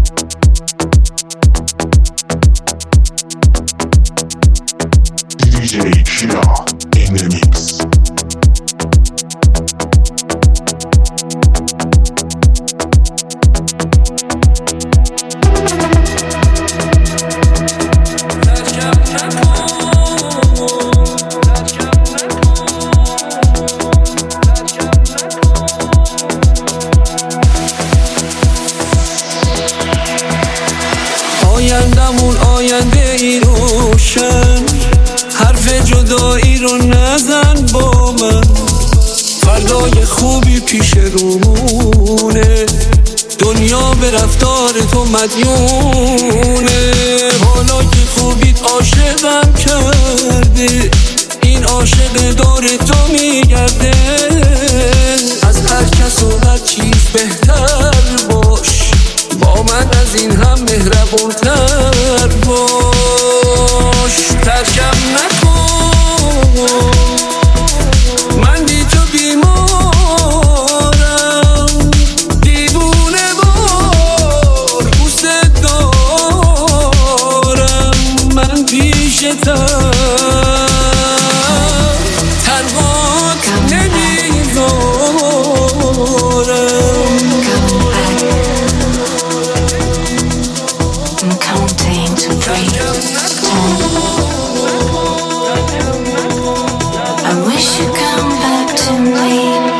DJ Killa in the mix. آیندمون آینده ای روشن، حرف جدایی رو نزن با من. فردای خوبی پیش رومونه، دنیا به رفتار تو مدیونه. حالا که خوبیت عاشقم کرده، این عاشق دور تو میگرده. از هر کس و هر چیز بهتر باش، با من از این هم مهربونتر باش. ترکم نکن، من بی تو بیمارم، دیوونه وار دوست دارم. من پیشتم تنهات نمیذارم. Counting to 3, 2. I wish you'd come back to me.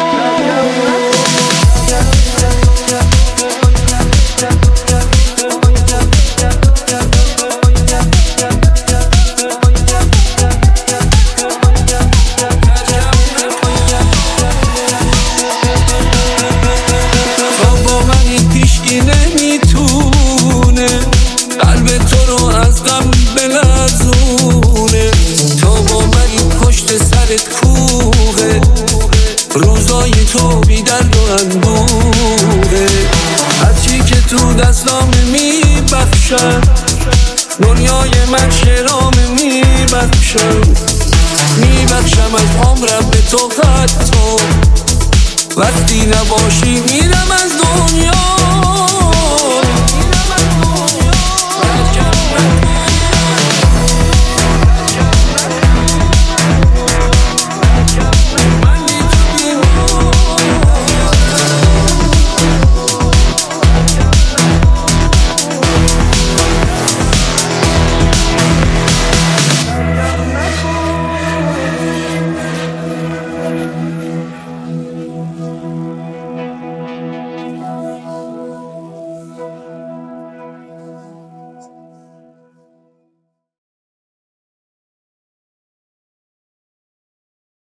تا با من این پیشگی نمیتونه قلب تو رو از غم بلرزونه. تا با من این پشت سرت کوه، روزای تو بی درد و اندوه. هرچی که تو دستام میبخشم، دنیای من شرام میبخشم. میبخشم از عمرم به تو حتی وقتی نباشی میرم از دنیا.